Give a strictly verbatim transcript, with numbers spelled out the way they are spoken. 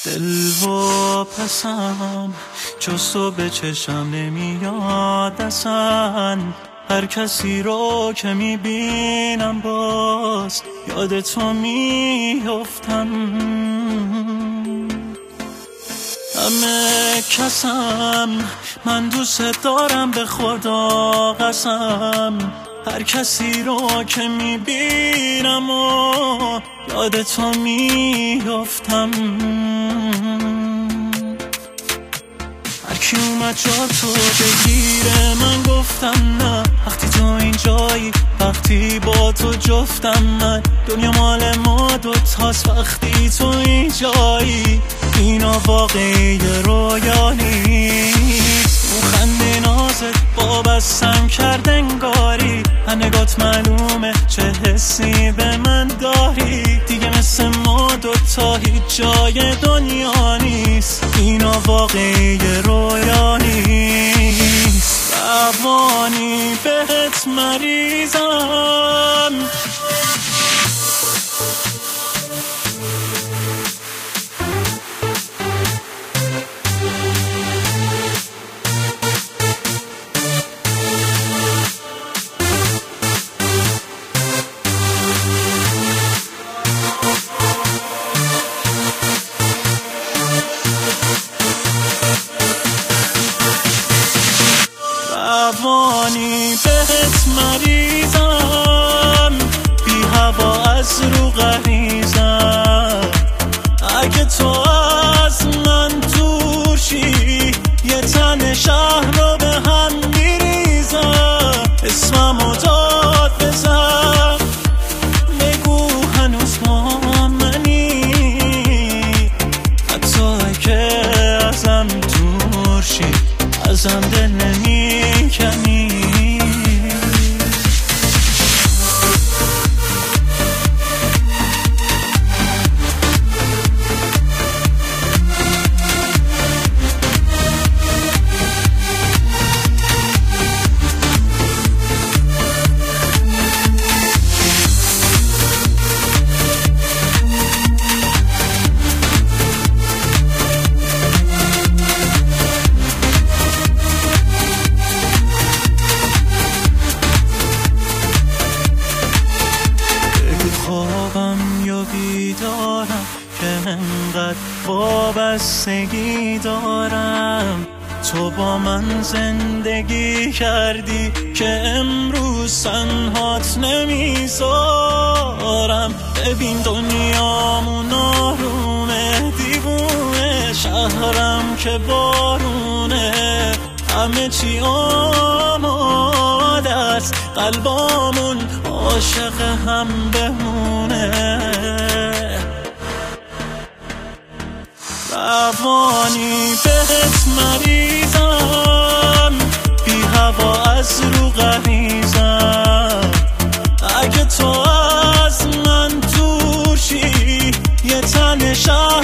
دل و پسم جز تو به چشم نمیاد اصلا. هر کسی رو که میبینم باز یاد تو میفتم. همه کسم من دوست دارم به خدا قسم. هر کسی رو که میبینم و یاد تو میفتم. هر کی اومد جا تو بگیره من گفتم نه. وقتی تو اینجایی وقتی با تو جفتم من. دنیا مال ما دوتاست وقتی تو اینجایی. اینا واقعی رویا نیست. اون خنده نازت با بسم کرد انگاری. نگات معلومه چه حسی به من داری. دیگه مثل ما دوتا هیچ جای دنیا نیست. اینا واقعی رویا نیست. روانی بهت مریضم. روانی بهت مریضم. بی هوا از رو غریزم. اگه تو از من دور شی یه تن شهر رو به هم میریزم. اسممو داد بزن بگو هنوز با منی. حتی اگه ازم دور شی ازم دل نمی کنی. یا بیدارم که انقدر وابستگی دارم. تو با من زندگی کردی که امروز تنهات نمیذارم. ببین دنیامون آرومه دیوونه. شهرم که بارونه همه چی آماده است. قلبامون عاشق هم بمونه. روانی بهت مریضم. بی هوا از رو غریزم. اگه تو از من دور شی یه تن شهر